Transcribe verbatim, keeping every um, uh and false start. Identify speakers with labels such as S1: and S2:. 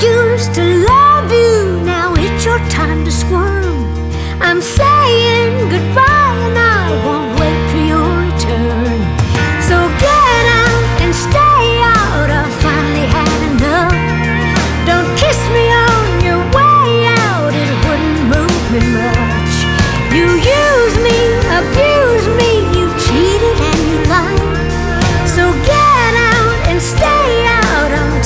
S1: used to love you, now it's your time to squirm. I'm saying